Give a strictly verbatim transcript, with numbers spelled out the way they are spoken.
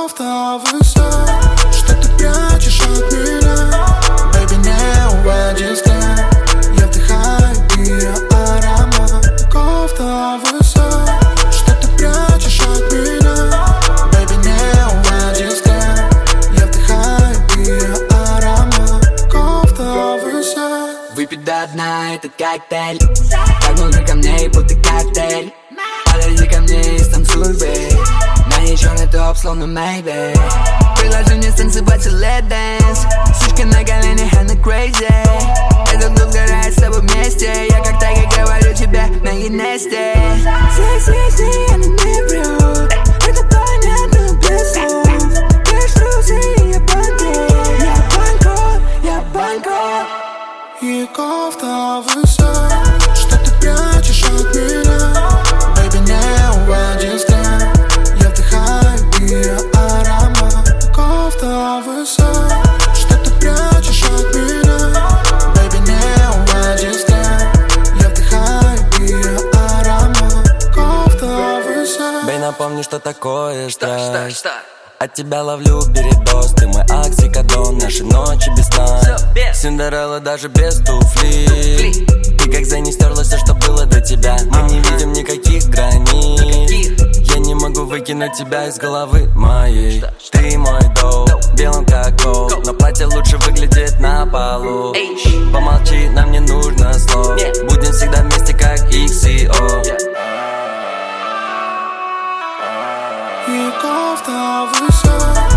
кофта высот, что ты прячешь от меня. Baby, не уводи взгляд, я вдыхаю ее аромат. Кофта высот, что ты прячешь от меня. Baby, не уводи взгляд, я вдыхаю ее аромат. Кофта высот. Выпить до дна этот коктейль, так много камней, будто коктейль. Подойди ко мне и станцуй, бэй. На ней черный топ, словно Maybe. Предложи мне станцевать let dance. Сучка на коленях, она crazy. Этот клуб сгорает с тобой вместе. Я как тайга говорю тебе на Енесте. Здесь, здесь, здесь, она не врет. Это понятно без слов. Без друзей, я банкрот. Я банкрот, я банкрот. И кофта высот, что ты прячешь от меня. Baby, не уводи взгляд, я вдыхаю ее аромат. Кофта высот, что ты прячешь от меня. Baby, не уводи взгляд, я вдыхаю ее аромат. Кофта высот. Бей, напомни, что такое Что, что, страсть. что? От тебя ловлю передоз, ты мой оксикодон. Наши ночи без сна, Всё без. Синдерелла даже без туфли. Ты как за не стерла все, что было до тебя. Мы не видим никаких границ. Я не могу выкинуть тебя из головы моей. Ты мой доу, белым как кол, но платье лучше выглядит на полу. Помолчи, нам не нужно слов. Будем всегда вместе, как икс и о. И кофта высот.